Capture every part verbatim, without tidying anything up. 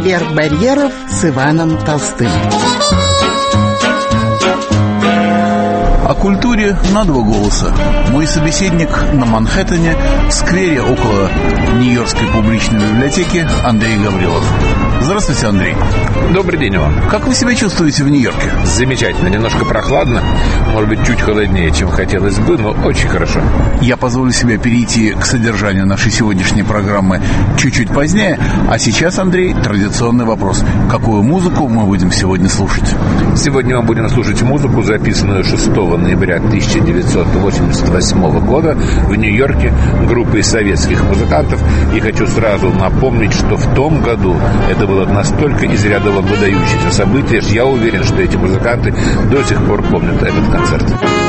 «Поверх барьеров» с Иваном Толстым. О культуре на два голоса. Мой собеседник на Манхэттене, в сквере около Нью-Йоркской публичной библиотеки, Андрей Гаврилов. Здравствуйте, Андрей. Добрый день вам. Как вы себя чувствуете в Нью-Йорке? Замечательно. Немножко прохладно. Может быть, чуть холоднее, чем хотелось бы, но очень хорошо. Я позволю себе перейти к содержанию нашей сегодняшней программы чуть-чуть позднее. А сейчас, Андрей, традиционный вопрос. Какую музыку мы будем сегодня слушать? Сегодня мы будем слушать музыку, записанную шестого ноября тысяча девятьсот восемьдесят восьмого года в Нью-Йорке группой советских музыкантов. И хочу сразу напомнить, что в том году это было настолько из ряда вон выдающееся событие, что я уверен, что эти музыканты до сих пор помнят этот концерт.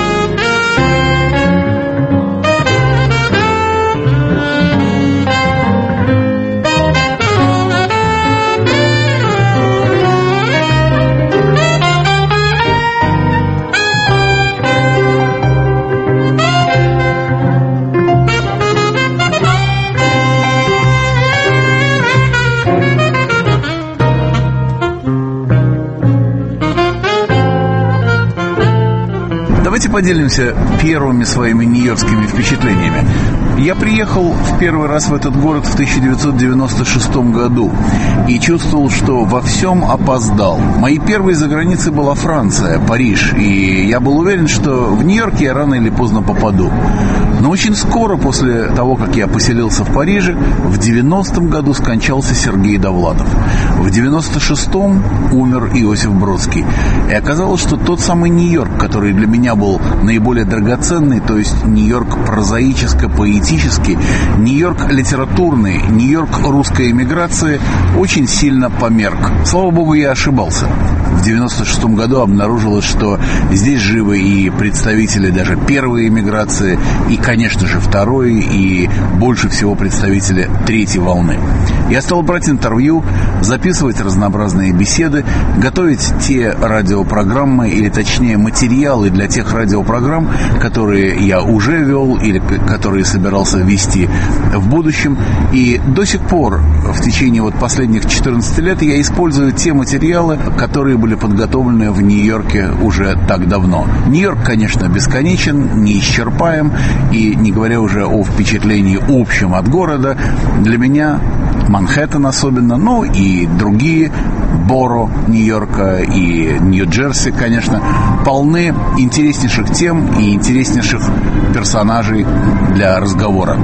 Давайте поделимся первыми своими нью-йоркскими впечатлениями. Я приехал в первый раз в этот город в тысяча девятьсот девяносто шестом году и чувствовал, что во всем опоздал. Моей первой за границей была Франция, Париж, и я был уверен, что в Нью-Йорк я рано или поздно попаду. Но очень скоро после того, как я поселился в Париже, в девяностом году скончался Сергей Довлатов. В девяносто шестом умер Иосиф Бродский. И оказалось, что тот самый Нью-Йорк, который для меня был наиболее драгоценный, то есть Нью-Йорк прозаическо-поэтический, Нью-Йорк литературный, Нью-Йорк русской эмиграции, очень сильно померк. Слава богу, я ошибался. В девяносто шестом году обнаружилось, что здесь живы и представители даже первой эмиграции, и, конечно же, второй, и больше всего представители третьей волны. Я стал брать интервью, записывать разнообразные беседы, готовить те радиопрограммы, или точнее материалы для тех радиопрограмм, которые я уже вел или которые собирался вести в будущем. И до сих пор, в течение вот последних четырнадцати лет, я использую те материалы, которые были подготовлены в Нью-Йорке уже так давно. Нью-Йорк, конечно, бесконечен, неисчерпаем, и не говоря уже о впечатлении общем от города, для меня Манхэттен особенно, ну и другие Боро Нью-Йорка и Нью-Джерси, конечно, полны интереснейших тем и интереснейших персонажей для разговора.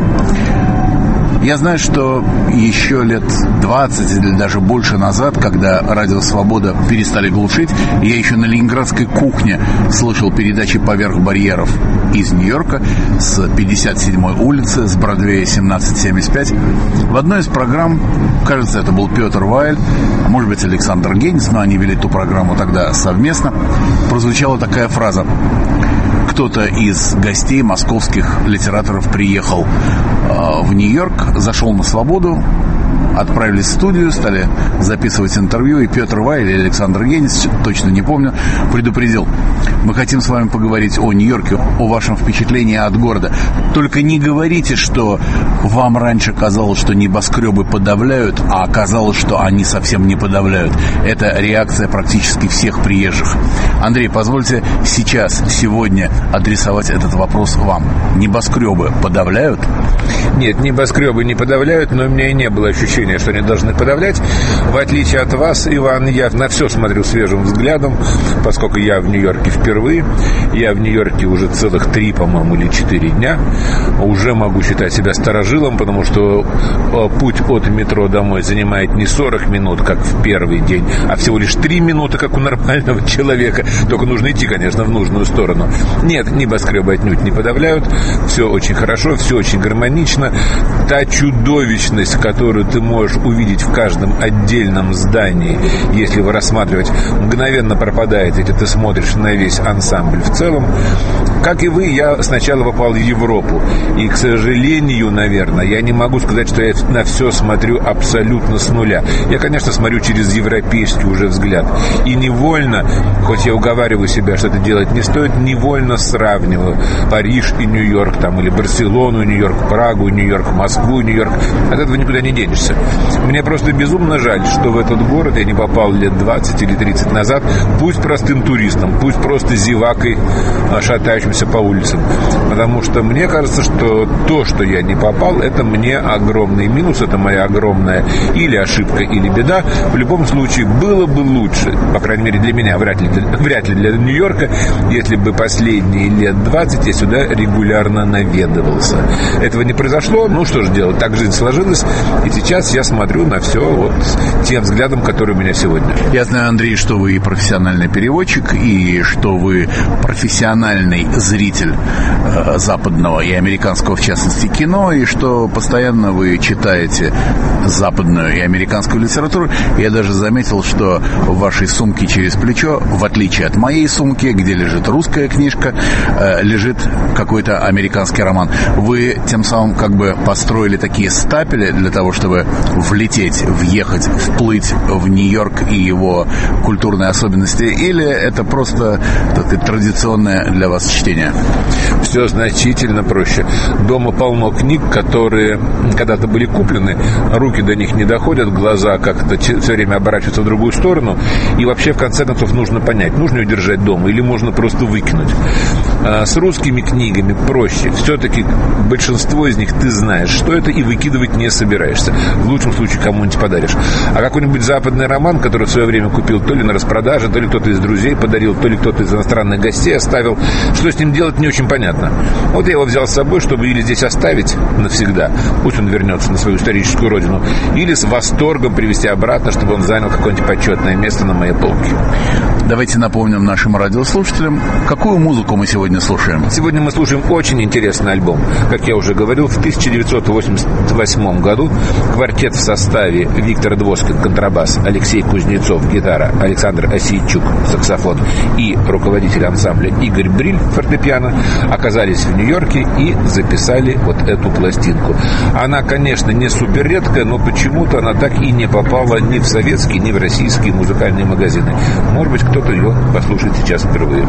Я знаю, что еще лет двадцать или даже больше назад, когда радио «Свобода» перестали глушить, я еще на ленинградской кухне слышал передачи «Поверх барьеров» из Нью-Йорка с пятьдесят седьмой улицы, с Бродвея семнадцать семьдесят пять. В одной из программ, кажется, это был Петр Вайль, а может быть Александр Генис, но они вели ту программу тогда совместно, прозвучала такая фраза: кто-то из гостей московских литераторов приехал э, в Нью-Йорк, зашел на «Свободу», отправились в студию, стали записывать интервью, и Петр Вайль или Александр Генис, точно не помню, предупредил: мы хотим с вами поговорить о Нью-Йорке, о вашем впечатлении от города. Только не говорите, что вам раньше казалось, что небоскребы подавляют, а оказалось, что они совсем не подавляют. Это реакция практически всех приезжих. Андрей, позвольте сейчас, сегодня адресовать этот вопрос вам. Небоскребы подавляют? Нет, небоскребы не подавляют, но у меня и не было ощущения, что они должны подавлять. В отличие от вас, Иван, я на все смотрю свежим взглядом, поскольку я в Нью-Йорке впервые. Я в Нью-Йорке уже целых три, по-моему, или четыре дня. Уже могу считать себя старожилом, потому что путь от метро домой занимает не сорок минут, как в первый день, а всего лишь три минуты, как у нормального человека. Только нужно идти, конечно, в нужную сторону. Нет, небоскребы отнюдь не подавляют. Все очень хорошо, все очень гармонично. Та чудовищность, которую ты можешь увидеть в каждом отдельном здании, если его рассматривать, мгновенно пропадает, если ты смотришь на весь ансамбль в целом. Как и вы, я сначала попал в Европу. И, к сожалению, наверное, я не могу сказать, что я на все смотрю абсолютно с нуля. Я, конечно, смотрю через европейский уже взгляд. И невольно, хоть я уговариваю себя, что это делать не стоит, невольно сравниваю Париж и Нью-Йорк, там, или Барселону и Нью-Йорк, Прагу и Нью-Йорк, Москву и Нью-Йорк. От этого никуда не денешься. Мне просто безумно жаль, что в этот город я не попал лет двадцать или тридцать назад, пусть простым туристом, пусть просто зевакой, шатающимся по улицам. Потому что мне кажется, что то, что я не попал, это мне огромный минус, это моя огромная или ошибка, или беда. В любом случае, было бы лучше, по крайней мере для меня, вряд ли для, вряд ли для Нью-Йорка, если бы последние лет двадцать я сюда регулярно наведывался. Этого не произошло, ну что же делать, так жизнь сложилась, и сейчас я смотрю на все вот тем взглядом, который у меня сегодня. Я знаю, Андрей, что вы и профессиональный переводчик, и что вы профессиональный зритель э, западного и американского, в частности, кино, и что постоянно вы читаете западную и американскую литературу. Я даже заметил, что в вашей сумке через плечо, в отличие от моей сумки, где лежит русская книжка, э, лежит какой-то американский роман. Вы тем самым как бы построили такие стапели для того, чтобы влететь, въехать, вплыть в Нью-Йорк и его культурные особенности, или это просто такое традиционное для вас чтение? Все значительно проще. Дома полно книг, которые когда-то были куплены, руки до них не доходят, глаза как-то все время оборачиваются в другую сторону, и вообще, в конце концов, нужно понять, нужно ее держать дома или можно просто выкинуть. С русскими книгами проще. Все-таки большинство из них ты знаешь, что это, и выкидывать не собираешься. В лучшем случае кому-нибудь подаришь. А какой-нибудь западный роман, который в свое время купил то ли на распродаже, то ли кто-то из друзей подарил, то ли кто-то из иностранных гостей оставил, что с ним делать, не очень понятно. Вот я его взял с собой, чтобы или здесь оставить навсегда, пусть он вернется на свою историческую родину, или с восторгом привезти обратно, чтобы он занял какое-нибудь почетное место на моей полке. Давайте напомним нашим радиослушателям, какую музыку мы сегодня слушаем. Сегодня мы слушаем очень интересный альбом. Как я уже говорил, в тысяча девятьсот восемьдесят восьмом году квартет в составе Виктор Двоскин, контрабас, Алексей Кузнецов, гитара, Александр Осейчук, саксофон и руководитель ансамбля Игорь Бриль, фортепиано, оказались в Нью-Йорке и записали вот эту пластинку. Она, конечно, не супер редкая, но почему-то она так и не попала ни в советские, ни в российские музыкальные магазины. Может быть, кто-то ее послушает сейчас впервые.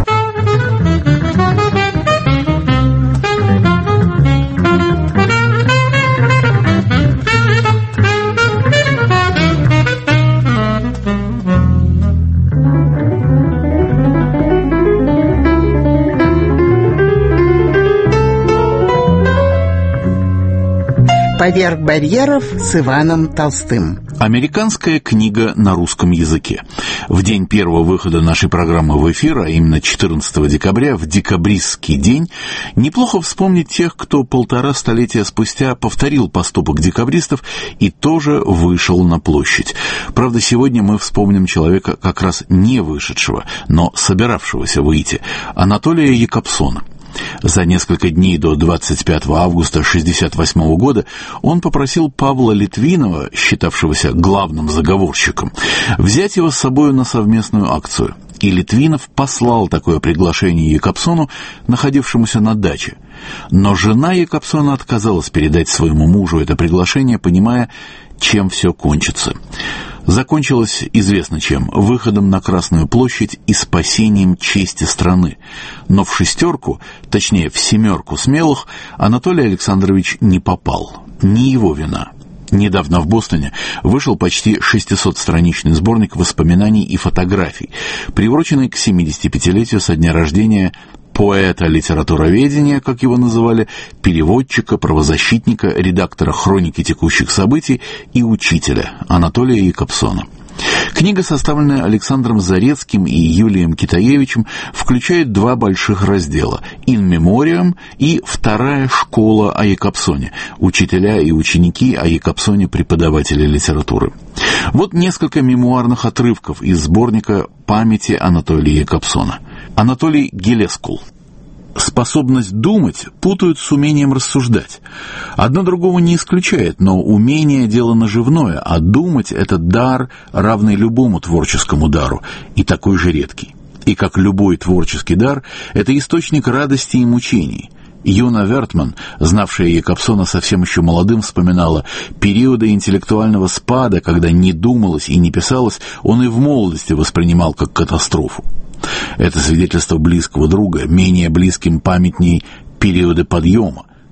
«Поверх барьеров» с Иваном Толстым. Американская книга на русском языке. В день первого выхода нашей программы в эфир, а именно четырнадцатого декабря, в декабристский день, неплохо вспомнить тех, кто полтора столетия спустя повторил поступок декабристов и тоже вышел на площадь. Правда, сегодня мы вспомним человека как раз не вышедшего, но собиравшегося выйти, Анатолия Якобсона. За несколько дней до двадцать пятого августа шестьдесят восьмого года он попросил Павла Литвинова, считавшегося главным заговорщиком, взять его с собой на совместную акцию. И Литвинов послал такое приглашение Якобсону, находившемуся на даче. Но жена Якобсона отказалась передать своему мужу это приглашение, понимая, чем все кончится. Закончилось известно чем – выходом на Красную площадь и спасением чести страны. Но в шестерку, точнее в семерку смелых, Анатолий Александрович не попал. Не его вина. Недавно в Бостоне вышел почти шестисотстраничный сборник воспоминаний и фотографий, приуроченный к семидесятипятилетию со дня рождения поэта литературоведения, как его называли, переводчика, правозащитника, редактора хроники текущих событий и учителя Анатолия Якобсона. Книга, составленная Александром Зарецким и Юлием Китаевичем, включает два больших раздела «In Memoriam» и «Вторая школа о Якобсоне. Учителя и ученики о Якобсоне, преподаватели литературы». Вот несколько мемуарных отрывков из сборника «Памяти Анатолия Якобсона». Анатолий Гелескул. Способность думать путают с умением рассуждать. Одно другого не исключает, но умение – дело наживное, а думать – это дар, равный любому творческому дару, и такой же редкий. И как любой творческий дар, это источник радости и мучений. Юна Вертман, знавшая Якобсона совсем еще молодым, вспоминала: периоды интеллектуального спада, когда не думалось и не писалось, он и в молодости воспринимал как катастрофу. Это свидетельство близкого друга, менее близким памятней периоды подъема.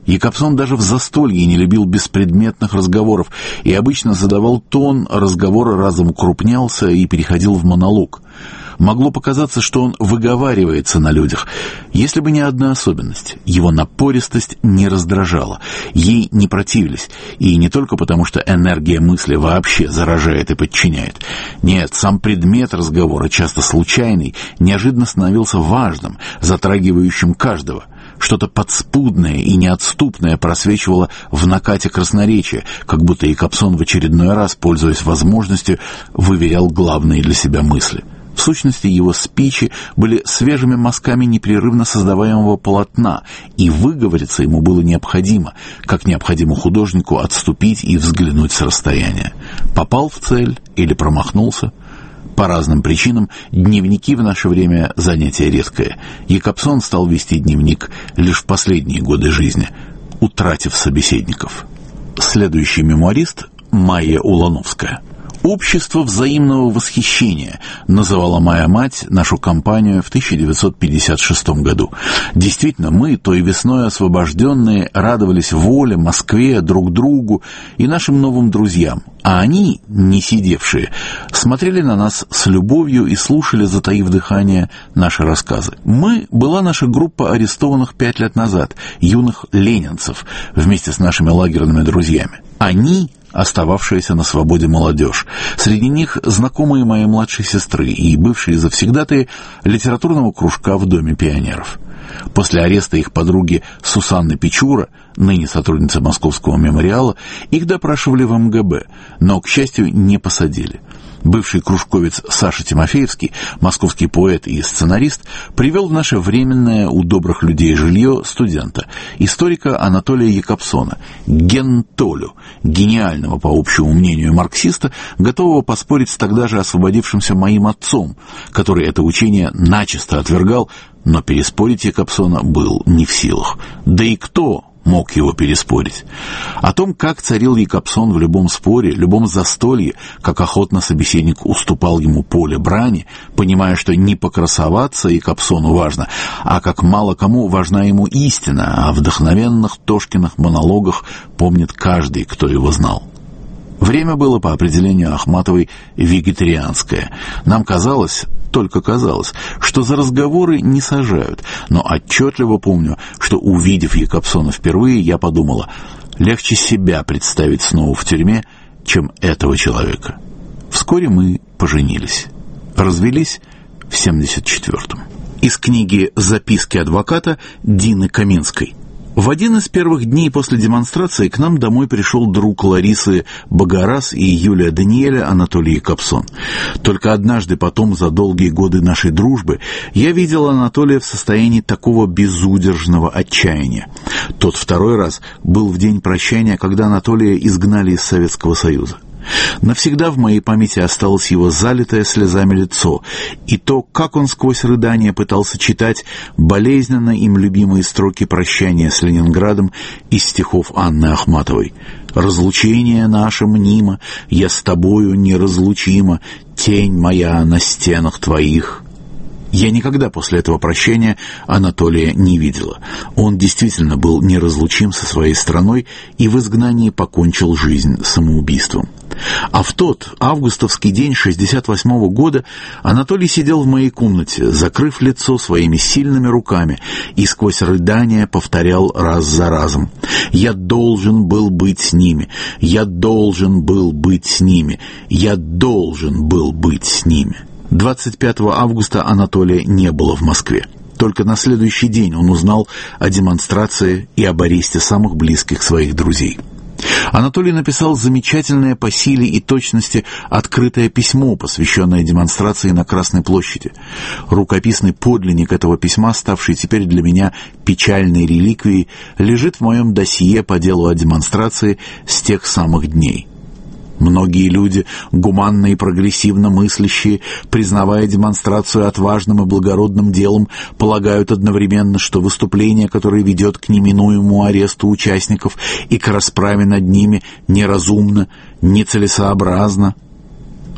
Якобсон даже в застолье не любил беспредметных разговоров и обычно задавал тон, разговор разом укрупнялся и переходил в монолог. Могло показаться, что он выговаривается на людях, если бы не одна особенность. Его напористость не раздражала, ей не противились, и не только потому, что энергия мысли вообще заражает и подчиняет. Нет, сам предмет разговора, часто случайный, неожиданно становился важным, затрагивающим каждого. Что-то подспудное и неотступное просвечивало в накате красноречия, как будто Якобсон в очередной раз, пользуясь возможностью, выверял главные для себя мысли. В сущности, его спичи были свежими мазками непрерывно создаваемого полотна, и выговориться ему было необходимо, как необходимо художнику отступить и взглянуть с расстояния. Попал в цель или промахнулся? По разным причинам дневники в наше время занятие редкое. Якобсон стал вести дневник лишь в последние годы жизни, утратив собеседников. Следующий мемуарист — Майя Улановская. «Общество взаимного восхищения» называла моя мать нашу компанию в тысяча девятьсот пятьдесят шестом году. Действительно, мы, той весной освобожденные, радовались воле, Москве, друг другу и нашим новым друзьям, а они, не сидевшие, смотрели на нас с любовью и слушали, затаив дыхание, наши рассказы. «Мы» была наша группа арестованных пять лет назад, юных ленинцев, вместе с нашими лагерными друзьями. «Они» — остававшаяся на свободе молодежь. Среди них знакомые моей младшей сестры и бывшие завсегдатаи литературного кружка в Доме пионеров. После ареста их подруги Сусанны Печура, ныне сотрудницы Московского мемориала, их допрашивали в эм гэ бэ, но, к счастью, не посадили. Бывший кружковец Саша Тимофеевский, московский поэт и сценарист, привел в наше временное у добрых людей жилье студента, историка Анатолия Якобсона, Ген-Толю, гениального, по общему мнению, марксиста, готового поспорить с тогда же освободившимся моим отцом, который это учение начисто отвергал, но переспорить Якобсона был не в силах. Да и кто мог его переспорить? О том, как царил Якобсон в любом споре, любом застолье, как охотно собеседник уступал ему поле брани, понимая, что не покрасоваться Якобсону важно, а как мало кому важна ему истина, о вдохновенных Тошкиных монологах помнит каждый, кто его знал. Время было, по определению Ахматовой, вегетарианское. Нам казалось, только казалось, что за разговоры не сажают, но отчетливо помню, что, увидев Якобсона впервые, я подумала, легче себя представить снова в тюрьме, чем этого человека. Вскоре мы поженились. Развелись в семьдесят четвёртом. Из книги «Записки адвоката» Дины Каминской. В один из первых дней после демонстрации к нам домой пришел друг Ларисы Багарас и Юлия Даниэля Анатолий Якобсон. Только однажды потом, за долгие годы нашей дружбы, я видел Анатолия в состоянии такого безудержного отчаяния. Тот второй раз был в день прощания, когда Анатолия изгнали из Советского Союза. Навсегда в моей памяти осталось его залитое слезами лицо и то, как он сквозь рыдания пытался читать болезненно им любимые строки прощания с Ленинградом из стихов Анны Ахматовой. «Разлучение наше мнимо, я с тобою неразлучима, тень моя на стенах твоих». Я никогда после этого прощания Анатолия не видела. Он действительно был неразлучим со своей страной и в изгнании покончил жизнь самоубийством. А в тот августовский день шестьдесят восьмого года Анатолий сидел в моей комнате, закрыв лицо своими сильными руками, и сквозь рыдания повторял раз за разом: «Я должен был быть с ними, я должен был быть с ними, я должен был быть с ними». двадцать пятого августа Анатолия не было в Москве. Только на следующий день он узнал о демонстрации и об аресте самых близких своих друзей. Анатолий написал замечательное по силе и точности открытое письмо, посвященное демонстрации на Красной площади. Рукописный подлинник этого письма, ставший теперь для меня печальной реликвией, лежит в моем досье по делу о демонстрации с тех самых дней. Многие люди, гуманно и прогрессивно мыслящие, признавая демонстрацию отважным и благородным делом, полагают одновременно, что выступление, которое ведет к неминуемому аресту участников и к расправе над ними, неразумно, нецелесообразно.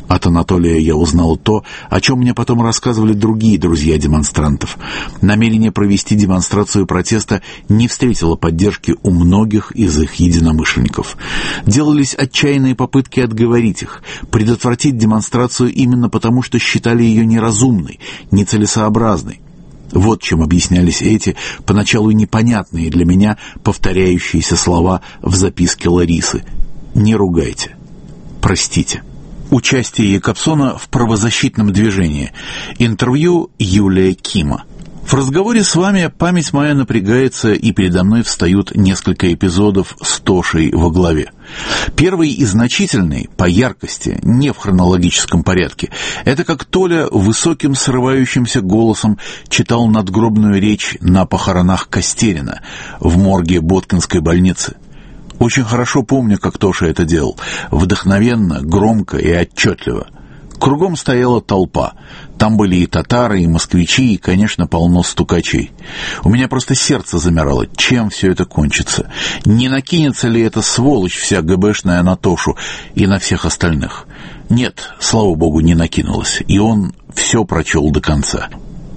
От Анатолия я узнал то, о чем мне потом рассказывали другие друзья демонстрантов. Намерение провести демонстрацию протеста не встретило поддержки у многих из их единомышленников. Делались отчаянные попытки отговорить их, предотвратить демонстрацию именно потому, что считали ее неразумной, нецелесообразной. Вот чем объяснялись эти, поначалу непонятные для меня, повторяющиеся слова в записке Ларисы. «Не ругайте. Простите». Участие Якобсона в правозащитном движении. Интервью Юлия Кима. В разговоре с вами память моя напрягается, и передо мной встают несколько эпизодов с Тошей во главе. Первый и значительный, по яркости, не в хронологическом порядке, это как Толя высоким срывающимся голосом читал надгробную речь на похоронах Костерина в морге Боткинской больницы. Очень хорошо помню, как Тоша это делал. Вдохновенно, громко и отчетливо. Кругом стояла толпа. Там были и татары, и москвичи, и, конечно, полно стукачей. У меня просто сердце замирало. Чем все это кончится? Не накинется ли эта сволочь вся ГБшная на Тошу и на всех остальных? Нет, слава богу, не накинулась. И он все прочел до конца.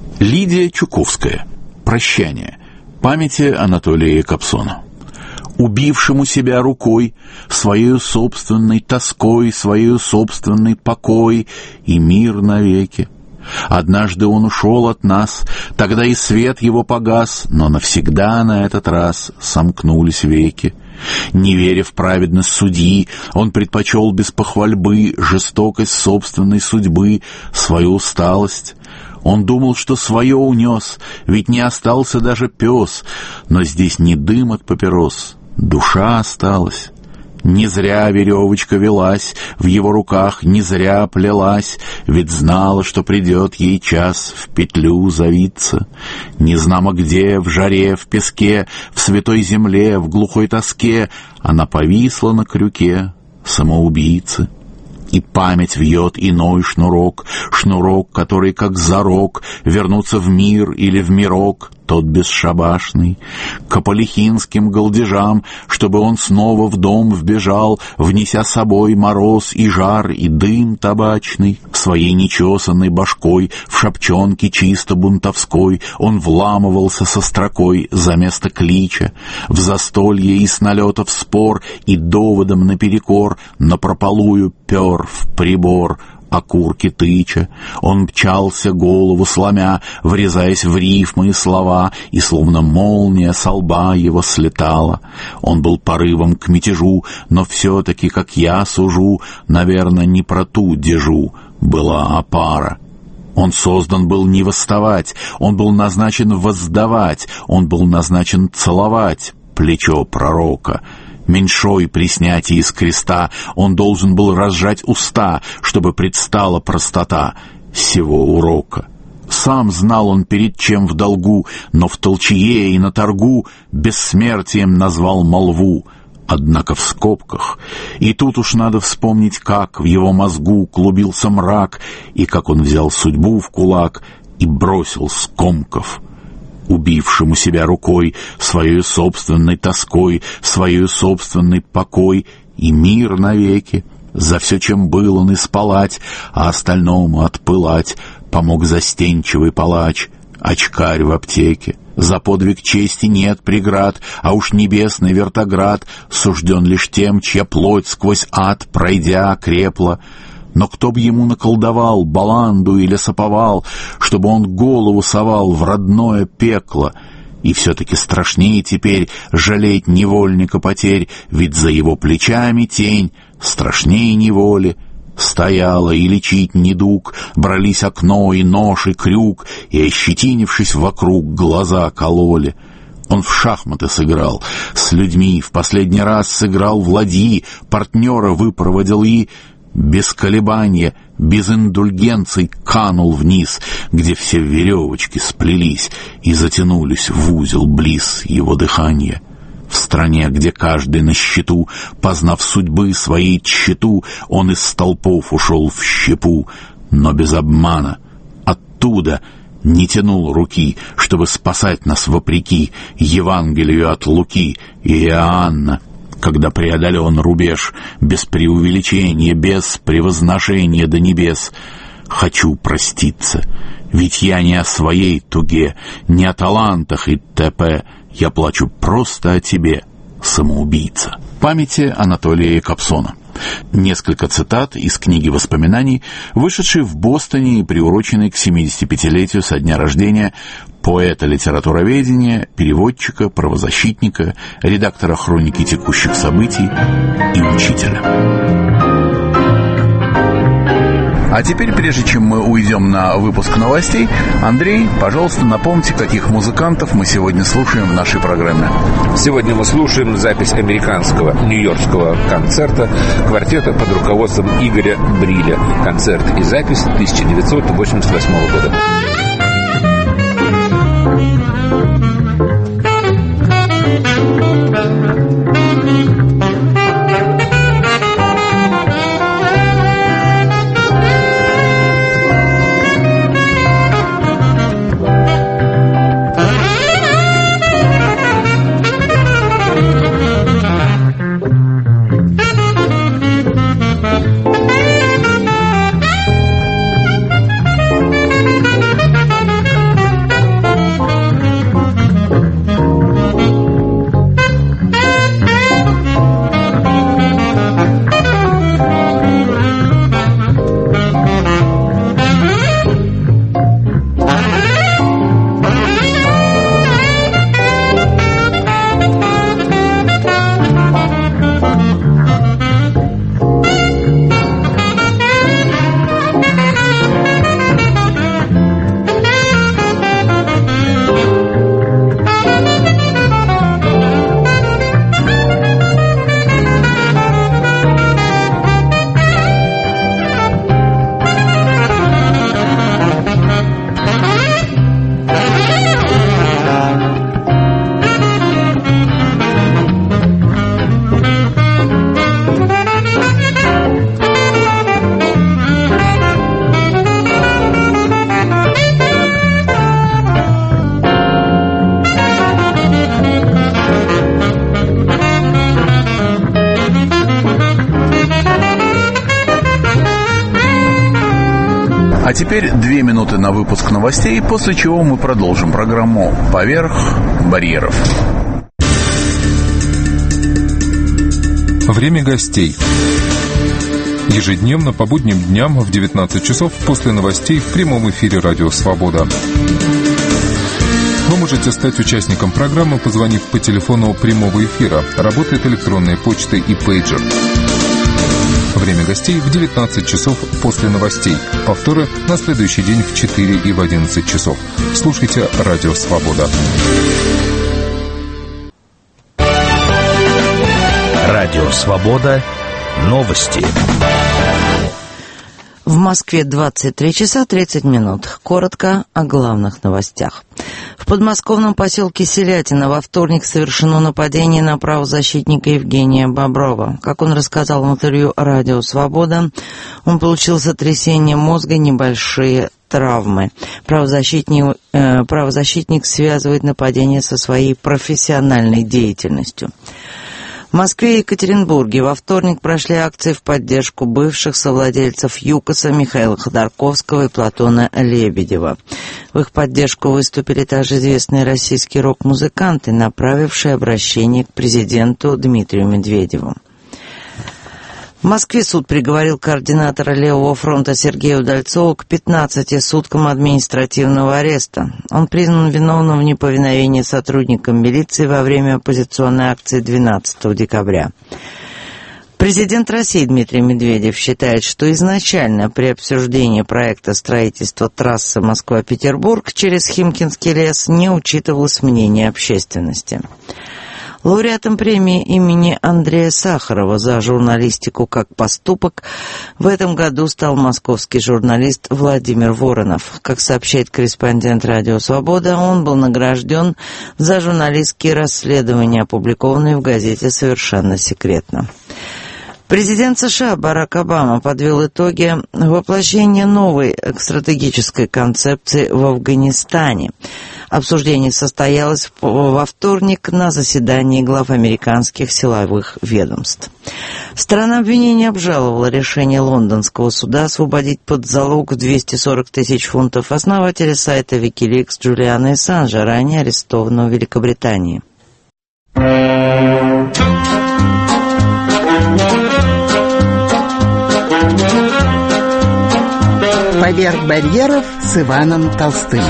Лидия Чуковская. Прощание. Памяти Анатолия Якобсона. Убившему себя рукой, своею собственной тоской, своею собственной покой и мир навеки. Однажды он ушел от нас, тогда и свет его погас, но навсегда на этот раз сомкнулись веки. Не веря в праведность судьи, он предпочел без похвальбы жестокость собственной судьбы, свою усталость. Он думал, что свое унес, ведь не остался даже пес, но здесь не дым от папирос, душа осталась. Не зря веревочка велась в его руках, не зря плелась, ведь знала, что придет ей час в петлю завиться. Незнамо где, в жаре, в песке, в святой земле, в глухой тоске она повисла на крюке самоубийцы. И память вьет иной шнурок, шнурок, который, как зарок, вернуться в мир или в мирок, тот бесшабашный, к аполихинским голдежам, чтобы он снова в дом вбежал, внеся с собой мороз и жар, и дым табачный. Своей нечесанной башкой, в шапчонке чисто бунтовской, он вламывался со строкой за место клича, в застолье и с налетов спор, и доводом наперекор напропалую пер в прибор, окурки тыча. Он мчался, голову сломя, врезаясь в рифмы и слова, и словно молния со лба его слетала. Он был порывом к мятежу, но все-таки, как я сужу, наверное, не про ту дежу была опара. Он создан был не восставать, он был назначен воздавать, он был назначен целовать плечо пророка. Меньшой при снятии с креста он должен был разжать уста, чтобы предстала простота сего урока. Сам знал он, перед чем в долгу, но в толчее и на торгу бессмертием назвал молву. Однако в скобках, и тут уж надо вспомнить, как в его мозгу клубился мрак, и как он взял судьбу в кулак и бросил скомков. Убившему себя рукой, своей собственной тоской, своей собственный покой и мир навеки, за все, чем был он, исполать, а остальному отпылать, помог застенчивый палач, очкарь в аптеке. За подвиг чести нет преград, а уж небесный вертоград сужден лишь тем, чья плоть сквозь ад, пройдя, крепла. Но кто б ему наколдовал баланду или саповал, чтобы он голову совал в родное пекло? И все-таки страшнее теперь жалеть невольника потерь, ведь за его плечами тень, страшнее неволи. Стояла и лечить недуг, брались окно и нож и крюк, и, ощетинившись вокруг, глаза кололи. Он в шахматы сыграл с людьми, в последний раз сыграл в ладьи, партнера выпроводил и... без колебания, без индульгенций канул вниз, где все веревочки сплелись и затянулись в узел близ его дыхания. В стране, где каждый на счету, познав судьбы своей тщету, он из столпов ушел в щепу, но без обмана. Оттуда не тянул руки, чтобы спасать нас вопреки Евангелию от Луки и Иоанна. когда преодолен рубеж, без преувеличения, без превозношения до небес. Хочу проститься, ведь я не о своей туге, не о талантах и т.п. Я плачу просто о тебе, самоубийца. Памяти Анатолия Капсона. Несколько цитат из книги воспоминаний, вышедшей в Бостоне и приуроченной к семидесятипятилетию со дня рождения поэта-литературоведения, переводчика, правозащитника, редактора хроники текущих событий и учителя. А теперь, прежде чем мы уйдем на выпуск новостей, Андрей, пожалуйста, напомните, каких музыкантов мы сегодня слушаем в нашей программе. Сегодня мы слушаем запись американского нью-йоркского концерта квартета под руководством Игоря Бриля. Концерт и запись тысяча девятьсот восемьдесят восьмого года. А теперь две минуты на выпуск новостей, после чего мы продолжим программу «Поверх барьеров». Время гостей. Ежедневно по будним дням в девятнадцать часов после новостей в прямом эфире «Радио Свобода». Вы можете стать участником программы, позвонив по телефону прямого эфира. Работает электронная почта и пейджер. Время гостей в девятнадцать часов после новостей. Повторы на следующий день в четыре и в одиннадцать часов. Слушайте «Радио Свобода». Радио Свобода. Новости. В Москве двадцать три часа тридцать минут. Коротко о главных новостях. В подмосковном поселке Селятино во вторник совершено нападение на правозащитника Евгения Боброва. Как он рассказал в интервью «Радио Свобода», он получил сотрясение мозга и небольшие травмы. Правозащитник, э, правозащитник связывает нападение со своей профессиональной деятельностью. В Москве и Екатеринбурге во вторник прошли акции в поддержку бывших совладельцев ЮКОСа Михаила Ходорковского и Платона Лебедева. В их поддержку выступили также известные российские рок-музыканты, направившие обращение к президенту Дмитрию Медведеву. В Москве суд приговорил координатора Левого фронта Сергея Удальцова к пятнадцати суткам административного ареста. Он признан виновным в неповиновении сотрудникам милиции во время оппозиционной акции двенадцатого декабря. Президент России Дмитрий Медведев считает, что изначально при обсуждении проекта строительства трассы Москва-Петербург через Химкинский лес не учитывалось мнение общественности. Лауреатом премии имени Андрея Сахарова за журналистику как поступок в этом году стал московский журналист Владимир Воронов. Как сообщает корреспондент «Радио Свобода», он был награжден за журналистские расследования, опубликованные в газете «Совершенно секретно». Президент США Барак Обама подвел итоги воплощения новой стратегической концепции в Афганистане. Обсуждение состоялось во вторник на заседании глав американских силовых ведомств. Сторона обвинения обжаловала решение лондонского суда освободить под залог в двести сорок тысяч фунтов основателя сайта Wikileaks Джулиана Ассанжа, ранее арестованного в Великобритании. «Поверх барьеров» с Иваном Толстым.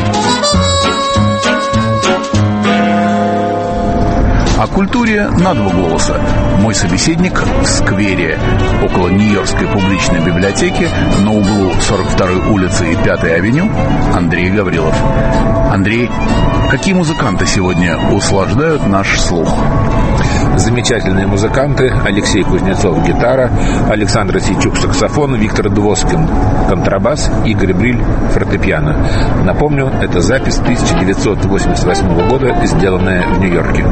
О культуре на два голоса. Мой собеседник в сквере около Нью-Йоркской публичной библиотеки на углу сорок второй улицы и пятой авеню Андрей Гаврилов. Андрей, какие музыканты сегодня услаждают наш слух? Замечательные музыканты: Алексей Кузнецов — гитара, Александр Сичук — саксофон, Виктор Двоскин — контрабас, Игорь Бриль — фортепиано. Напомню, это запись тысяча девятьсот восемьдесят восьмого года, сделанная в Нью-Йорке.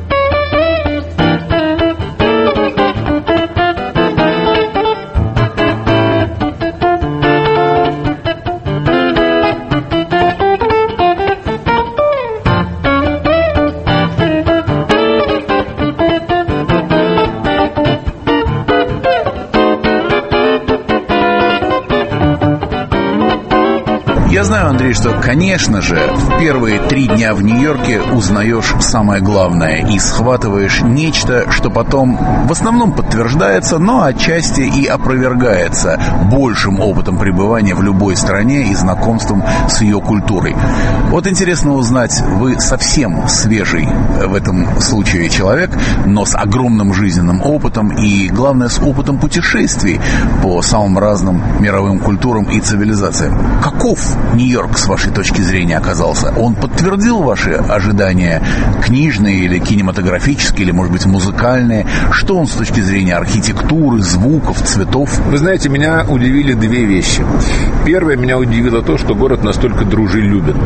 Я знаю, Андрей, что, конечно же, в первые три дня в Нью-Йорке узнаешь самое главное и схватываешь нечто, что потом в основном подтверждается, но отчасти и опровергается большим опытом пребывания в любой стране и знакомством с ее культурой. Вот интересно узнать, вы совсем свежий в этом случае человек, но с огромным жизненным опытом и, главное, с опытом путешествий по самым разным мировым культурам и цивилизациям. Каков Нью-Йорк, с вашей точки зрения, оказался? Он подтвердил ваши ожидания книжные или кинематографические, или, может быть, музыкальные? Что он с точки зрения архитектуры, звуков, цветов? Вы знаете, меня удивили две вещи. Первое, меня удивило то, что город настолько дружелюбен.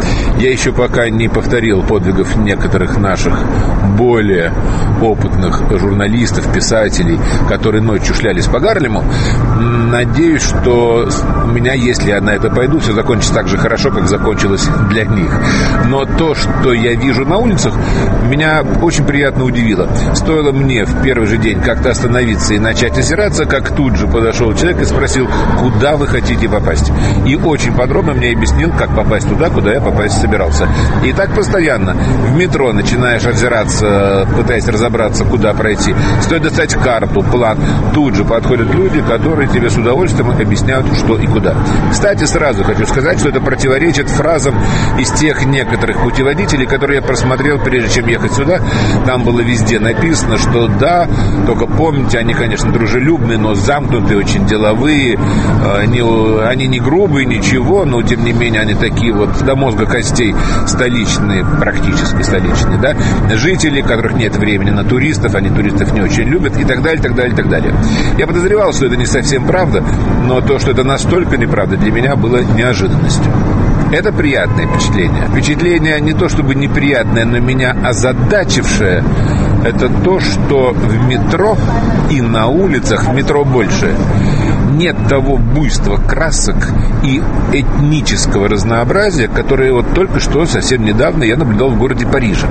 Я еще пока не повторил подвигов некоторых наших более опытных журналистов, писателей, которые ночью шлялись по Гарлему. Надеюсь, что у меня, если я на это пойду, все закончится так же хорошо, как закончилось для них. Но то, что я вижу на улицах, меня очень приятно удивило. Стоило мне в первый же день как-то остановиться и начать озираться, как тут же подошел человек и спросил, куда вы хотите попасть. И очень подробно мне объяснил, как попасть туда, куда я попасть собирался. И так постоянно. В метро начинаешь озираться, пытаясь разобраться, куда пройти. Стоит достать карту, план. Тут же подходят люди, которые тебе с удовольствием объясняют, что и куда. Кстати, сразу хочу сказать, что это противоречит фразам из тех некоторых путеводителей, которые я просмотрел, прежде чем ехать сюда. Там было везде написано, что да, только помните, они, конечно, дружелюбные, но замкнутые, очень деловые. Они, они не грубые, ничего, но, тем не менее, они такие вот до мозга костей столичные, практически столичные, да. Жители, у которых нет времени на туристов, они туристов не очень любят, и так далее, так далее, так далее. Я подозревал, что это не совсем правда, но то, что это настолько неправда, для меня было неожиданностью. Это приятное впечатление. Впечатление не то чтобы неприятное, но меня озадачившее, это то, что в метро и на улицах, в метро больше, нет того буйства красок и этнического разнообразия, которое вот только что, совсем недавно, я наблюдал в городе Париже.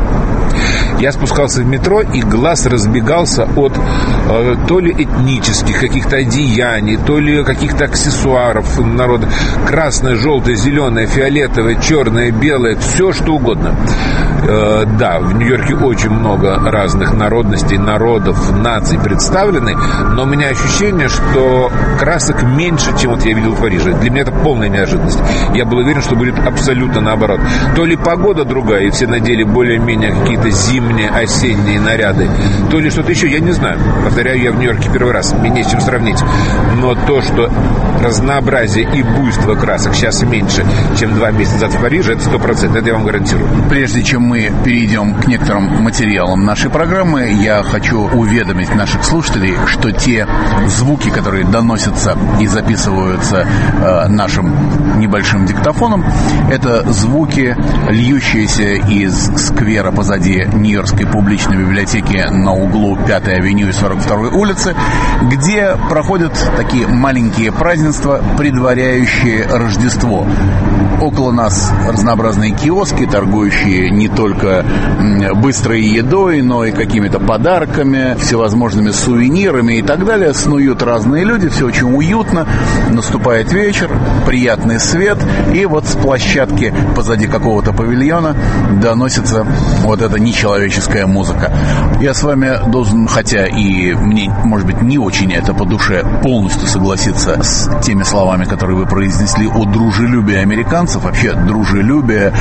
Я спускался в метро, и глаз разбегался от э, то ли этнических каких-то одеяний, то ли каких-то аксессуаров народа. Красное, желтое, зеленое, фиолетовое, черное, белое, все что угодно. Э, да, в Нью-Йорке очень много разных народностей, народов, наций представлены, но у меня ощущение, что красок меньше, чем вот я видел в Париже. Для меня это полная неожиданность. Я был уверен, что будет абсолютно наоборот. То ли погода другая, и все надели более-менее какие-то зимние, осенние наряды, то ли что-то еще, я не знаю. Повторяю, я в Нью-Йорке первый раз, мне не с чем сравнить. Но то, что разнообразие и буйство красок сейчас меньше, чем два месяца назад в Париже, это сто процентов, это я вам гарантирую. Прежде чем мы перейдем к некоторым материалам нашей программы, я хочу уведомить наших слушателей, что те звуки, которые доносятся и записываются э, нашим небольшим диктофоном, это звуки, льющиеся из сквера позади Нью-Йоркской публичной библиотеки на углу пятой авеню и сорок второй улицы, где проходят такие маленькие празднества, предваряющие Рождество. Около нас разнообразные киоски, торгующие не только быстрой едой, но и какими-то подарками, всевозможными сувенирами и так далее. Снуют разные люди, все очень уютно. Наступает вечер, приятный свет, и вот с площадки позади какого-то павильона доносится вот эта нечеловеческая музыка. Я с вами должен, хотя и мне, может быть, не очень это по душе, полностью согласиться с теми словами, которые вы произнесли о дружелюбии американцев. Вообще, дружелюбие,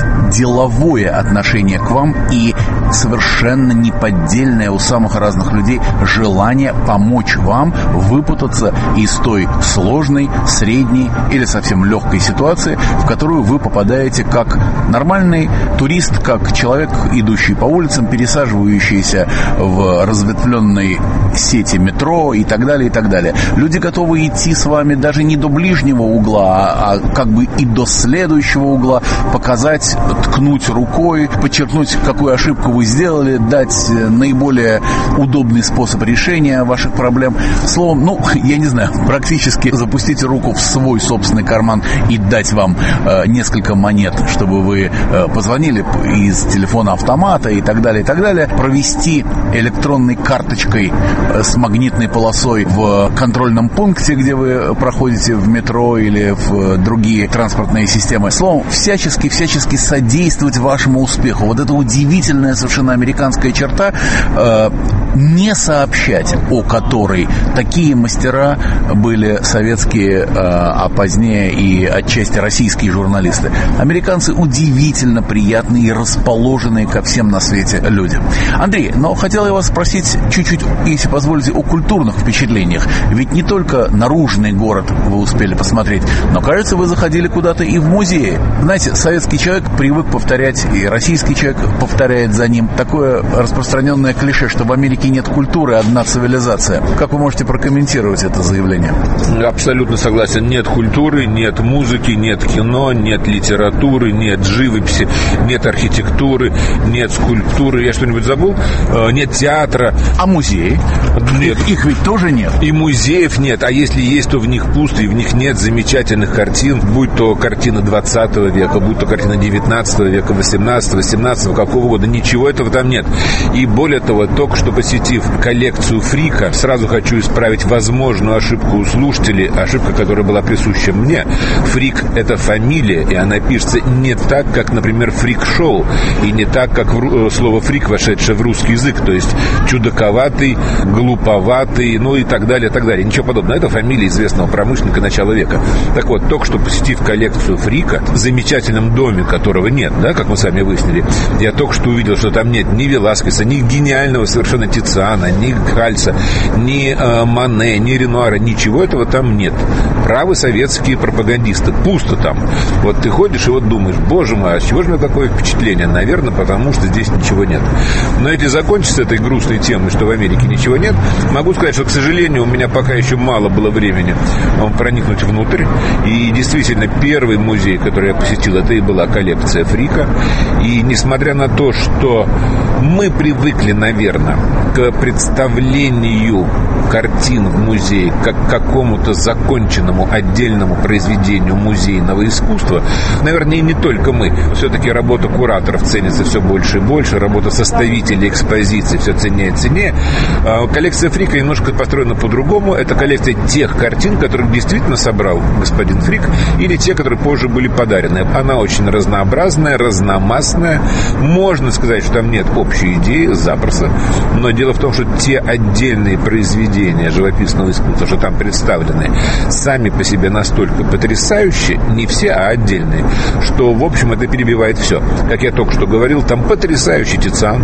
деловое отношение к вам и совершенно неподдельное у самых разных людей желание помочь вам выпутаться из той сложной, средней или совсем легкой ситуации, в которую вы попадаете как нормальный турист, как человек, идущий по улицам, пересаживающийся в разветвленной сети метро и так далее, и так далее. Люди готовы идти с вами даже не до ближнего угла, а, а как бы и до следующего угла, показать, ткнуть рукой, подчеркнуть, какую ошибку вы сделали, дать наиболее удобный способ решения ваших проблем. Словом, ну, я не знаю, практически запустить руку в свой собственный карман и дать вам э, несколько монет, чтобы вы э, позвонили из телефона автомата и так далее, и так далее. Провести электронной карточкой э, с магнитной полосой в контрольном пункте, где вы проходите в метро или в другие транспортные системы. Словом, всячески, всячески содействовать вашему успеху. Вот это удивительная совершенно американская черта, э, не сообщать, о которой такие мастера были советские, э, а позднее и отчасти российские журналисты. Американцы удивительно приятные и расположенные ко всем на свете люди. Андрей, но хотел я вас спросить чуть-чуть, если позволите, о культурных впечатлениях. Ведь не только наружный город вы успели посмотреть, но, кажется, вы заходили куда-то и в музеи. Знаете, советский человек привык повторять, и российский человек повторяет за ним такое распространенное клише, что в Америке нет культуры, одна цивилизация. Как вы можете прокомментировать это заявление? Абсолютно согласен. Нет культуры, нет музыки, нет кино, нет литературы, нет живописи, нет архитектуры, нет скульптуры. Я что-нибудь забыл? Нет театра. А музеи? Нет. Их ведь тоже нет. И музеев нет. А если есть, то в них пусто, и в них нет замечательных картин, будь то картина двадцатого века, будь то картина девятнадцатого века, восемнадцатого, семнадцатого, какого года. Ничего этого там нет. И более того, только что посетив коллекцию Фрика, сразу хочу исправить возможную ошибку у слушателей, ошибка, которая была присуща мне. Фрик — это фамилия, и она пишется не так, как, например, фрик-шоу, и не так, как в, слово фрик, вошедшее в русский язык, то есть чудаковатый, глуповатый, ну и так далее, так далее. Ничего подобного. Это фамилия известного промышленника начала века. Так вот, только что посетив коллекцию Фрика, в замечательном доме, которого нет, да, как мы сами выяснили, я только что увидел, что там нет ни Веласкеса, ни гениального совершенно Тициана, ни Гальса, ни э, Мане, ни Ренуара, ничего этого там нет. Правы советские пропагандисты. Пусто там. Вот ты ходишь и вот думаешь, боже мой, а с чего же у меня такое впечатление? Наверное, потому что здесь ничего нет. Но если закончить с этой грустной темой, что в Америке ничего нет, могу сказать, что, к сожалению, у меня пока еще мало было времени проникнуть внутрь. И действительно, первый музей, который я посетил, это и была коллекция Фрика. И несмотря на то, что мы привыкли, наверное, к представлению картин в музее как к какому-то законченному отдельному произведению музейного искусства, наверное, и не только мы. Все-таки работа кураторов ценится все больше и больше, работа составителей экспозиции все ценнее и ценнее. Коллекция Фрика немножко построена по-другому. Это коллекция тех картин, которых действительно собрал господин Фрик, или те, которые позже были подарены. Она очень разнообразная, разномастная. Можно сказать, что там нет общей идеи, запросто. Но дело в том, что те отдельные произведения живописного искусства, что там представлены, сами по себе настолько потрясающие, не все, а отдельные, что, в общем, это перебивает все. Как я только что говорил, там потрясающий Тициан,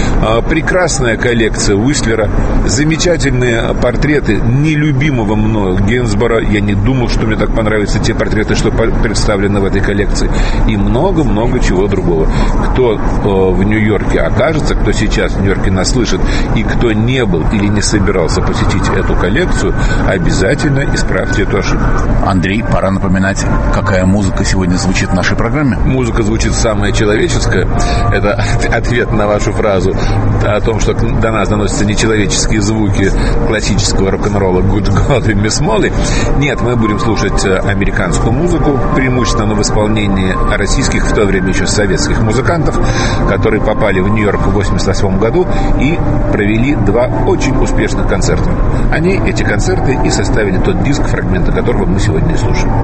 прекрасная коллекция Уистлера, замечательные портреты нелюбимого мною Гинзбора. Я не думал, что мне так понравятся те портреты, что представлены в этой коллекции. И много-много чего другого. Кто в Нью-Йорке окажется, кто сейчас в Нью-Йорке нас слышит, И кто не был или не собирался посетить эту коллекцию, обязательно исправьте эту ошибку. Андрей, пора напоминать, какая музыка сегодня звучит в нашей программе. Музыка звучит самая человеческая. Это ответ на вашу фразу о том, что до нас доносятся нечеловеческие звуки классического рок-н-ролла «Good God» и «Miss Molly». Нет, мы будем слушать американскую музыку, преимущественно в исполнении российских, в то время еще советских музыкантов, которые попали в Нью-Йорк в восемьдесят восьмом году и провели два очень успешных концерта. Они, эти концерты, и составили тот диск, фрагменты которого мы сегодня и слушаем.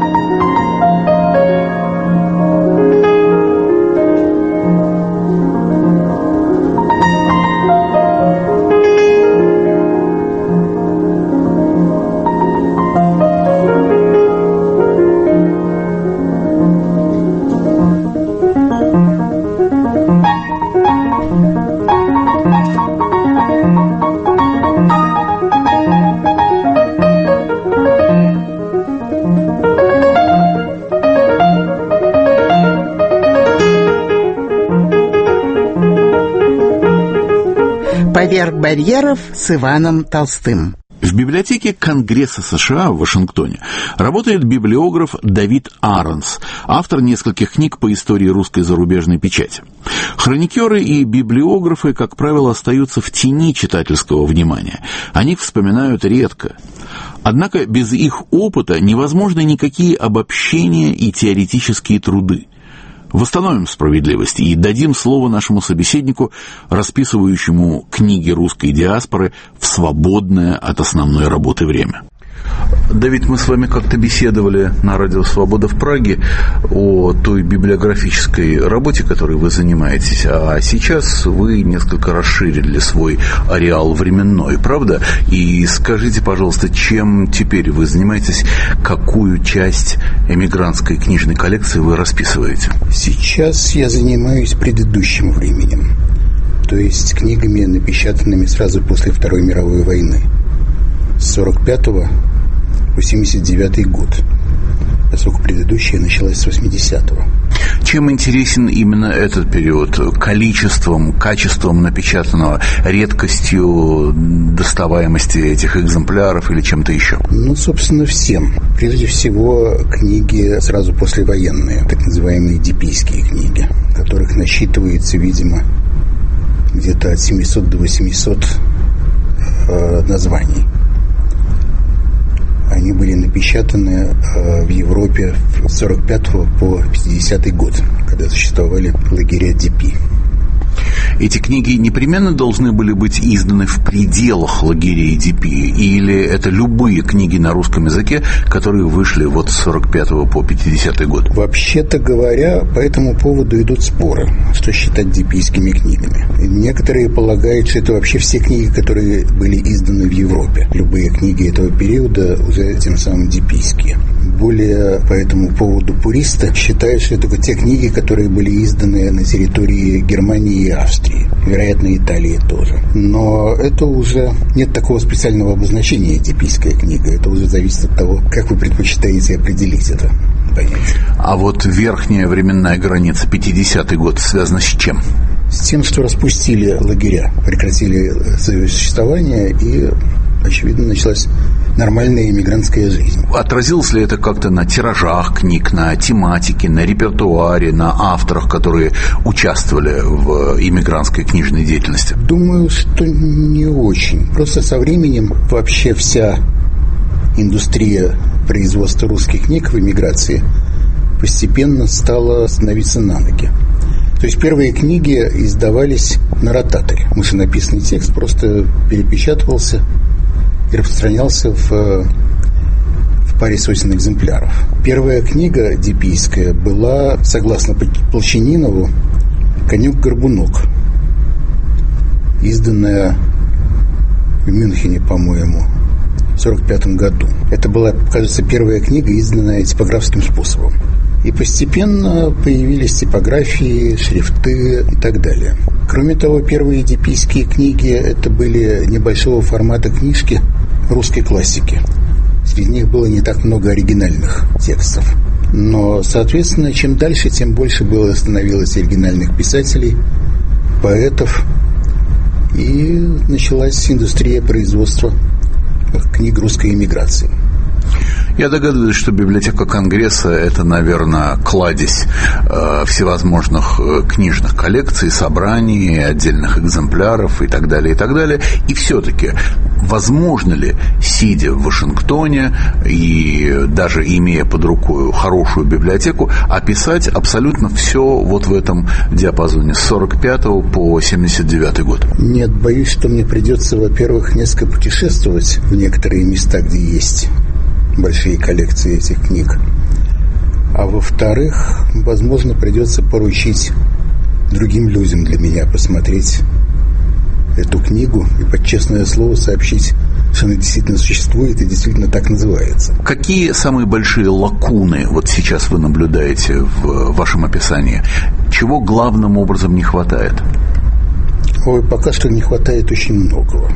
«Поверх барьеров» с Иваном Толстым. В библиотеке Конгресса США в Вашингтоне работает библиограф Давид Аронс, автор нескольких книг по истории русской зарубежной печати. Хроникеры и библиографы, как правило, остаются в тени читательского внимания. О них вспоминают редко. Однако без их опыта невозможны никакие обобщения и теоретические труды. Восстановим справедливость и дадим слово нашему собеседнику, расписывающему книги русской диаспоры в свободное от основной работы время. Давид, мы с вами как-то беседовали на радио «Свобода» в Праге о той библиографической работе, которой вы занимаетесь, а сейчас вы несколько расширили свой ареал временной, правда? И скажите, пожалуйста, чем теперь вы занимаетесь, какую часть эмигрантской книжной коллекции вы расписываете? Сейчас я занимаюсь предыдущим временем, то есть книгами, напечатанными сразу после Второй мировой войны, с сорок пятого по семьдесят девятый год, поскольку предыдущая началась с восьмидесятого. Чем интересен именно этот период? Количеством, качеством напечатанного, редкостью доставаемости этих экземпляров или чем-то еще? Ну, собственно, всем. Прежде всего, книги сразу послевоенные, так называемые дипийские книги, которых насчитывается, видимо, где-то от семисот до восьмисот э, названий. Они были напечатаны э, в Европе с сорок пятого по пятидесятый год, когда существовали лагеря Дипи. Эти книги непременно должны были быть изданы в пределах лагерей Дипи, или это любые книги на русском языке, которые вышли вот с сорок пятого по пятидесятый год? Вообще-то говоря, по этому поводу идут споры, что считать дипийскими книгами. Некоторые полагают, что это вообще все книги, которые были изданы в Европе. Любые книги этого периода уже тем самым дипийские. Более по этому поводу пуристы считают, что это только те книги, которые были изданы на территории Германии и Австрии. Вероятно, Италии тоже. Но это уже нет такого специального обозначения «дипийская книга». Это уже зависит от того, как вы предпочитаете определить это понятие. А вот верхняя временная граница, пятидесятый год, связана с чем? С тем, что распустили лагеря, прекратили свое существование, и, очевидно, началась нормальная эмигрантская жизнь. Отразилось ли это как-то на тиражах книг, на тематике, на репертуаре, на авторах, которые участвовали в эмигрантской книжной деятельности? Думаю, что не очень. Просто со временем вообще вся индустрия производства русских книг в эмиграции постепенно стала становиться на ноги. То есть первые книги издавались на ротаторе. Машинописный текст просто перепечатывался и распространялся в, в паре сотен экземпляров. Первая книга дипийская была, согласно Полченинову, «Конек-горбунок», изданная в Мюнхене, по-моему, в сорок пятом году. Это была, кажется, первая книга, изданная типографским способом. И постепенно появились типографии, шрифты и так далее. Кроме того, первые дипийские книги – это были небольшого формата книжки русской классики. Среди них было не так много оригинальных текстов. Но, соответственно, чем дальше, тем больше было становилось оригинальных писателей, поэтов, И началась индустрия производства книг русской эмиграции. Я догадываюсь, что библиотека Конгресса – это, наверное, кладезь э, всевозможных э, книжных коллекций, собраний, отдельных экземпляров и так далее, и так далее. И все-таки, возможно ли, сидя в Вашингтоне и даже имея под рукой хорошую библиотеку, описать абсолютно все вот в этом диапазоне с сорок пятого по семьдесят девятый год? Нет, боюсь, что мне придется, во-первых, несколько путешествовать в некоторые места, где есть большие коллекции этих книг. А во-вторых, возможно, придется поручить другим людям для меня посмотреть эту книгу и под честное слово сообщить, что она действительно существует и действительно так называется. Какие самые большие лакуны вот сейчас вы наблюдаете в вашем описании? Чего главным образом не хватает? Ой, пока что не хватает очень многого.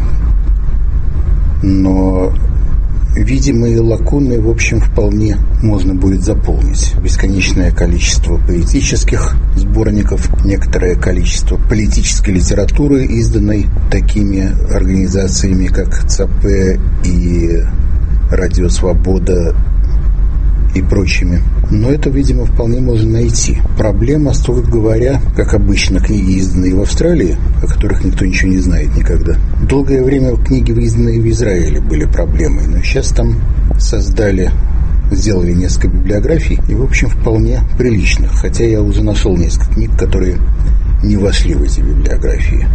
Но видимые лакуны, в общем, вполне можно будет заполнить. Бесконечное количество поэтических сборников, некоторое количество политической литературы, изданной такими организациями, как ЦАП и Радио Свобода и прочими. Но это, видимо, вполне можно найти. Проблема, строго говоря, как обычно, книги, изданные в Австралии, о которых никто ничего не знает никогда. Долгое время книги, изданные в Израиле, были проблемой, но сейчас там создали, сделали несколько библиографий, и, в общем, вполне приличных. Хотя я уже нашел несколько книг, которые не вошли в эти библиографии.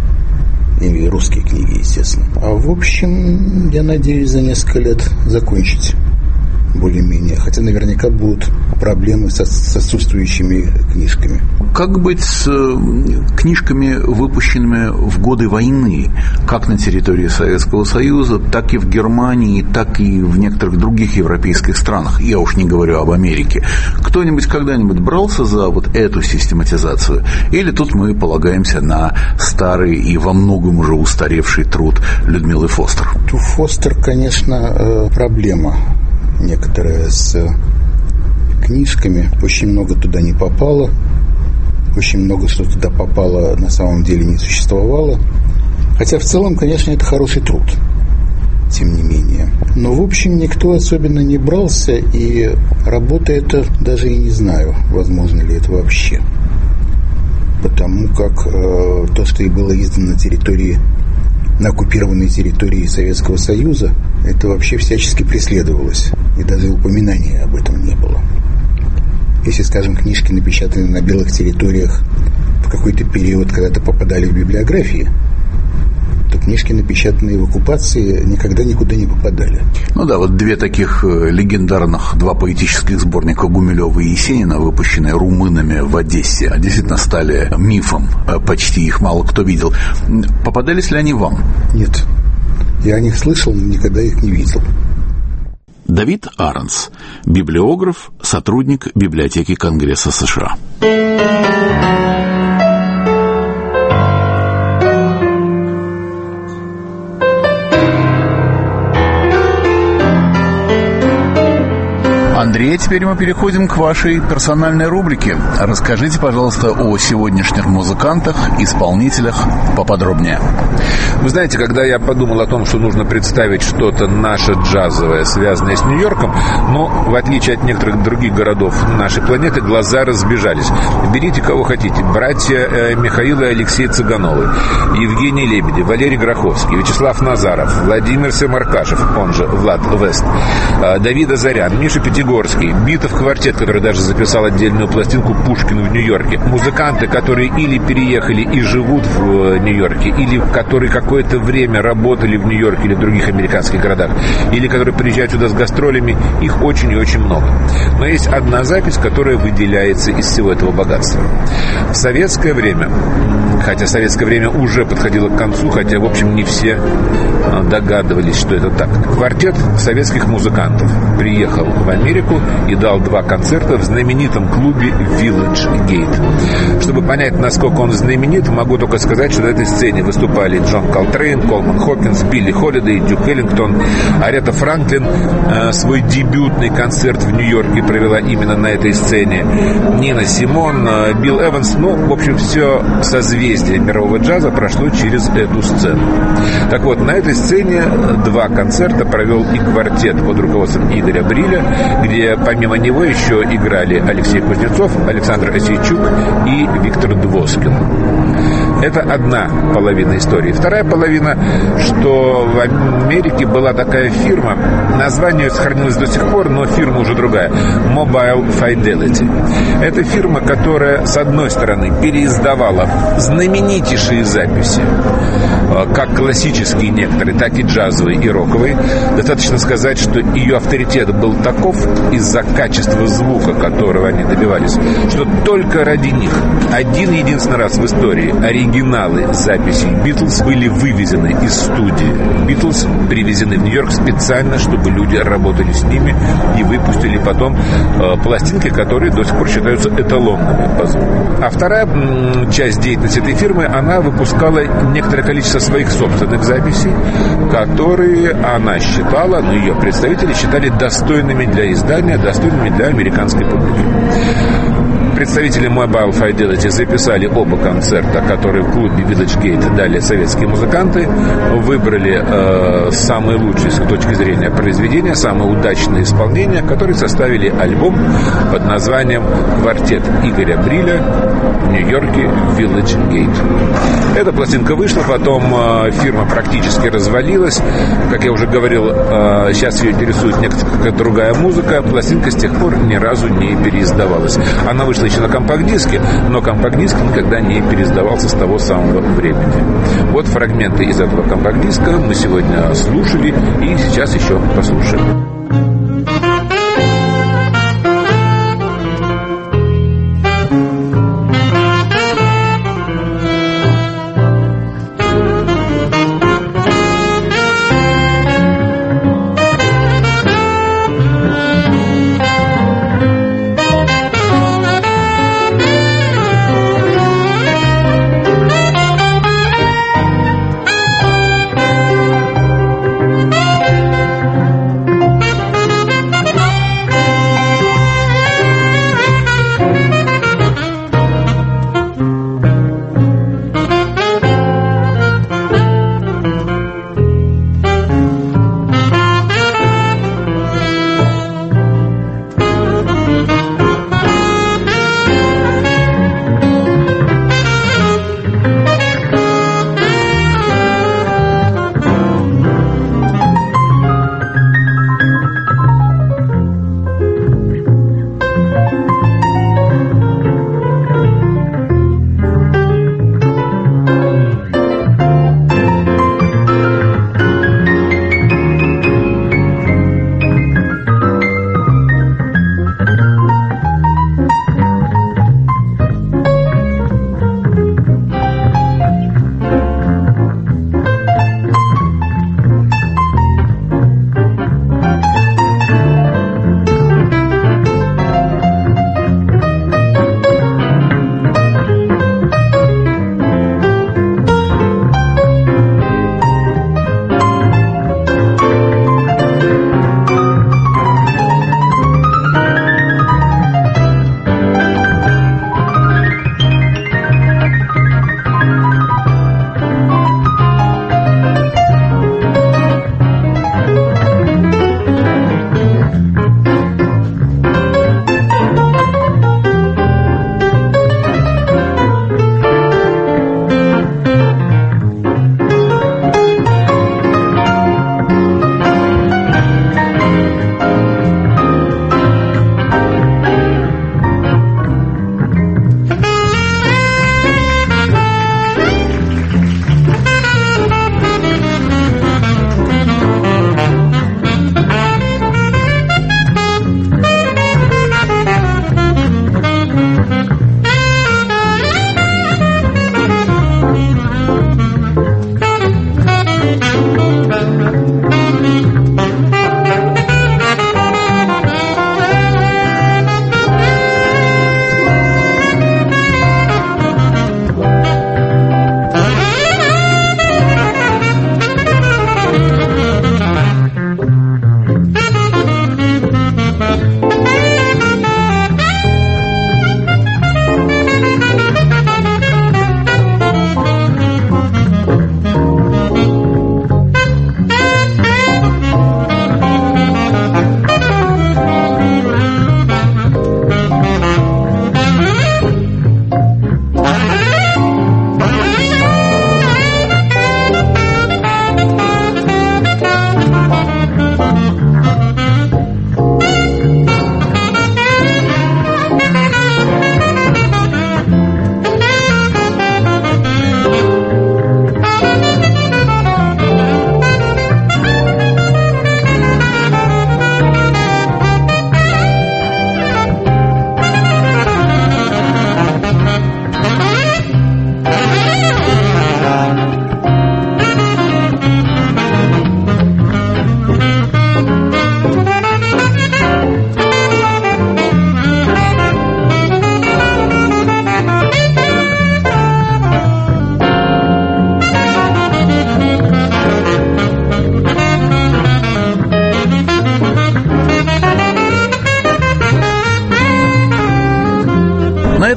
И русские книги, естественно. А, в общем, я надеюсь за несколько лет закончить более-менее. Хотя наверняка будут проблемы со, с отсутствующими книжками. Как быть с книжками, выпущенными в годы войны, как на территории Советского Союза, так и в Германии, так и в некоторых других европейских странах? Я уж не говорю об Америке. Кто-нибудь когда-нибудь брался за вот эту систематизацию? Или тут мы полагаемся на старый и во многом уже устаревший труд Людмилы Фостер? У Фостер, конечно, проблема некоторая с книжками. Очень много туда не попало. Очень много что туда попало на самом деле не существовало. Хотя в целом, конечно, это хороший труд. Тем не менее. Но, в общем, никто особенно не брался. И работа эта, даже и не знаю, возможно ли это вообще. Потому как э, то, что и было издано на территории, на оккупированной территории Советского Союза, это вообще всячески преследовалось. И даже упоминания об этом не было. Если, скажем, книжки, напечатанные на белых территориях в какой-то период когда-то попадали в библиографии, то книжки, напечатанные в оккупации, никогда никуда не попадали. Ну да, вот две таких легендарных, два поэтических сборника Гумилева и Есенина, выпущенные румынами в Одессе, действительно стали мифом. Почти их мало кто видел. Попадались ли они вам? Нет. Я о них слышал, но никогда их не видел. Давид Аренс, библиограф, сотрудник библиотеки Конгресса США. Андрей, теперь мы переходим к вашей персональной рубрике. Расскажите, пожалуйста, о сегодняшних музыкантах, исполнителях поподробнее. Вы знаете, когда я подумал о том, что нужно представить что-то наше джазовое, связанное с Нью-Йорком, но в отличие от некоторых других городов нашей планеты, глаза разбежались. Берите кого хотите. Братья э, Михаил и Алексей Цыгановы, Евгений Лебедев, Валерий Гроховский, Вячеслав Назаров, Владимир Семаркашев, он же Влад Вест, э, Давид Азарян, Миша Пятигорский, Битов квартет, который даже записал отдельную пластинку «Пушкин» в Нью-Йорке. Музыканты, которые или переехали и живут в Нью-Йорке, или которые какое-то время работали в Нью-Йорке или в других американских городах, или которые приезжают сюда с гастролями, их очень и очень много. Но есть одна запись, которая выделяется из всего этого богатства. В советское время, хотя советское время уже подходило к концу, хотя, в общем, не все догадывались, что это так. Квартет советских музыкантов приехал в Америку Америку и дал два концерта в знаменитом клубе Village Gate. Чтобы понять, насколько он знаменит, могу только сказать, что на этой сцене выступали Джон Колтрейн, Колман Хокинс, Билли Холидей, Дюк Эллингтон. Арета Франклин э, свой дебютный концерт в Нью-Йорке провела именно на этой сцене. Нина Симон, э, Билл Эванс. Ну, в общем, все созвездие мирового джаза прошло через эту сцену. Так вот, на этой сцене два концерта провел и квартет под руководством Игоря Бриля, где помимо него еще играли Алексей Кузнецов, Александр Осейчук и Виктор Двоскин. Это одна половина истории. Вторая половина, что в Америке была такая фирма, название сохранилось до сих пор, но фирма уже другая, Mobile Fidelity. Это фирма, которая, с одной стороны, переиздавала знаменитейшие записи, как классические некоторые, так и джазовые и роковые. Достаточно сказать, что ее авторитет был таков из-за качества звука, которого они добивались, что только ради них один единственный раз в истории оригиналы записей Битлз были вывезены из студии Битлз, привезены в Нью-Йорк специально, чтобы люди работали с ними и выпустили потом э, пластинки, которые до сих пор считаются эталонными по звуку. А вторая м, часть деятельности этой фирмы, она выпускала некоторое количество своих собственных записей, которые она считала, ну, ее представители считали достойными для издания, достойными для американской публики. Представители Mobile Fidelity записали оба концерта, которые в клубе Village Gate дали советские музыканты, выбрали э, самые лучшие с точки зрения произведения, самые удачные исполнения, которые составили альбом под названием «Квартет Игоря Бриля в Нью-Йорке Village Gate». Эта пластинка вышла, потом э, фирма практически развалилась. Как я уже говорил, э, сейчас ее интересует некая другая музыка. Пластинка с тех пор ни разу не переиздавалась. Она вышла еще на компакт-диске, но компакт-диск никогда не переиздавался с того самого времени. Вот фрагменты из этого компакт-диска мы сегодня слушали и сейчас еще послушаем.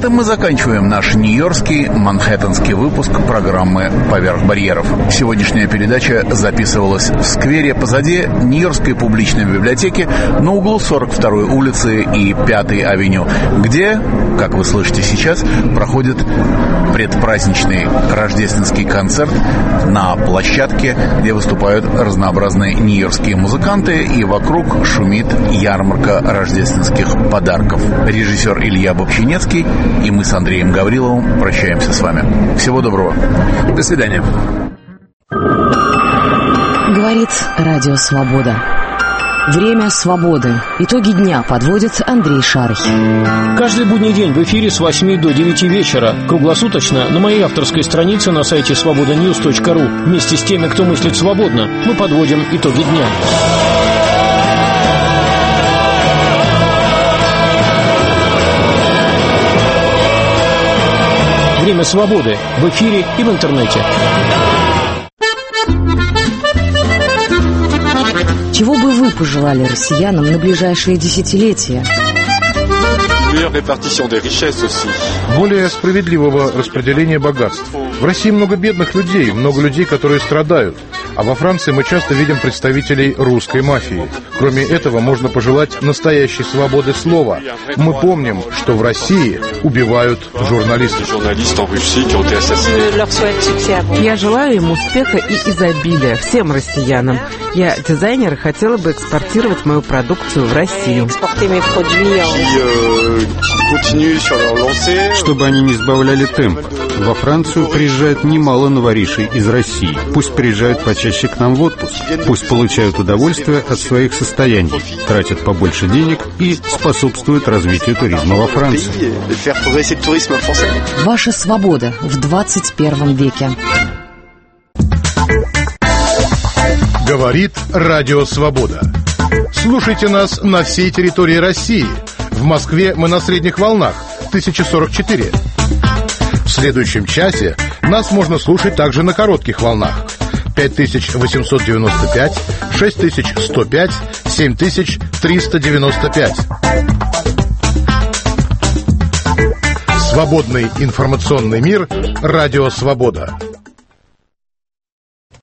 этом мы заканчиваем наш нью-йоркский, манхэттенский выпуск программы «Поверх барьеров». Сегодняшняя передача записывалась в сквере позади Нью-Йоркской публичной библиотеки на углу сорок второй улицы и пятой авеню, где, как вы слышите сейчас, проходит предпраздничный рождественский концерт на площадке, где выступают разнообразные нью-йоркские музыканты, и вокруг шумит ярмарка рождественских подарков. Режиссер Илья Бобчинецкий и мы с Андреем Гавриловым прощаемся с вами. Всего доброго. До свидания. Говорит Радио Свобода. Время свободы. Итоги дня подводит Андрей Шарый. Каждый будний день в эфире с восьми до девяти вечера. Круглосуточно на моей авторской странице на сайте свобода ньюс точка ру. Вместе с теми, кто мыслит свободно, мы подводим итоги дня. Время свободы в эфире и в интернете. Чего бы вы пожелали россиянам на ближайшие десятилетия? Более справедливого распределения богатств. В России много бедных людей, много людей, которые страдают. А во Франции мы часто видим представителей русской мафии. Кроме этого, можно пожелать настоящей свободы слова. Мы помним, что в России убивают журналистов. Я желаю им успеха и изобилия всем россиянам. Я, дизайнер, хотела бы экспортировать мою продукцию в Россию. Чтобы они не сбавляли темп. Во Францию приезжает немало новоришей из России. Пусть приезжают почаще к нам в отпуск. Пусть получают удовольствие от своих состояний, тратят побольше денег и способствуют развитию туризма во Франции. Ваша свобода в двадцать первом веке. Говорит Радио Свобода. Слушайте нас на всей территории России. В Москве мы на средних волнах тысяча сорок четыре. В следующем часе нас можно слушать также на коротких волнах пять тысяч восемьсот девяносто пять, шесть тысяч сто пять, семь тысяч триста девяносто пять. Свободный информационный мир. Радио Свобода.